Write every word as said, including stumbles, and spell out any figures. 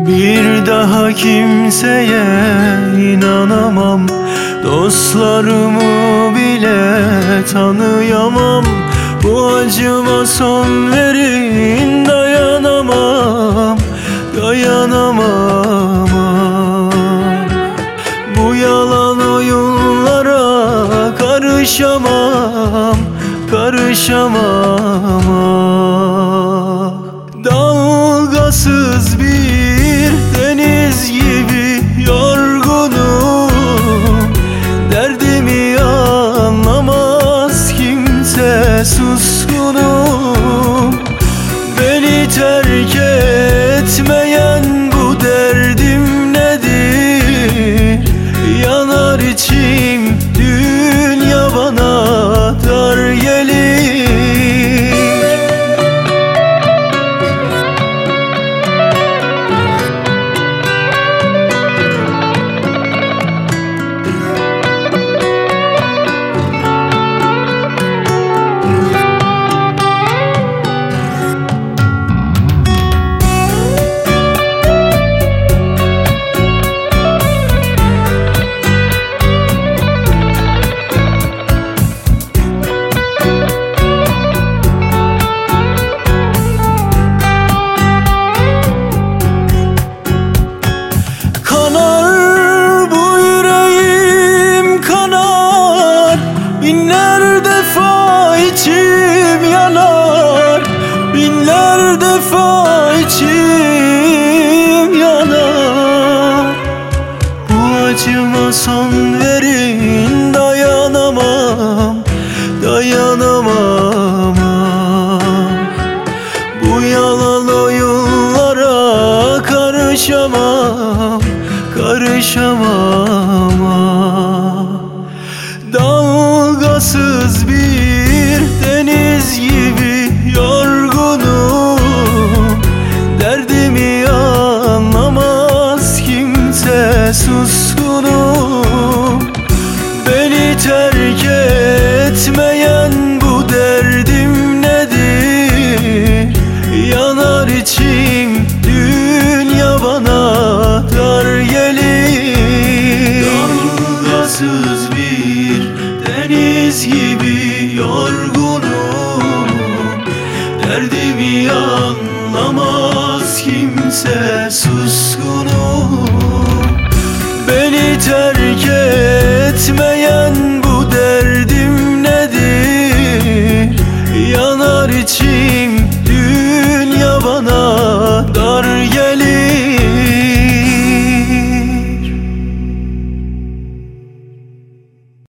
Bir daha kimseye inanamam, dostlarımı bile tanıyamam. Bu acıma son verin, dayanamam, dayanamam. Bu yalan oyunlara karışamam, karışamam. Dalgasız bir deniz gibi yorgunum, derdimi anlamaz kimse, suskunum. Beni terk etmeyen bu derdim nedir? Yanar içim, dünya bana dar gelir. Binler defa içim yanar, binler defa içim yanar. Bu acıma son verin, dayanamam, dayanamam. Bu yalan oyunlara karışamam, karışamam. Dalgasız bir deniz gibi yorgunum, derdimi anlamaz kimse, suskunum. Beni terk etmeyen bu derdim nedir? Yanar içim, dünya bana dar gelir. Dalgasız bir deniz gibi yorgunum, derdimi anlamaz kimse, suskunum. Beni terk etmeyen bu derdim nedir? Ya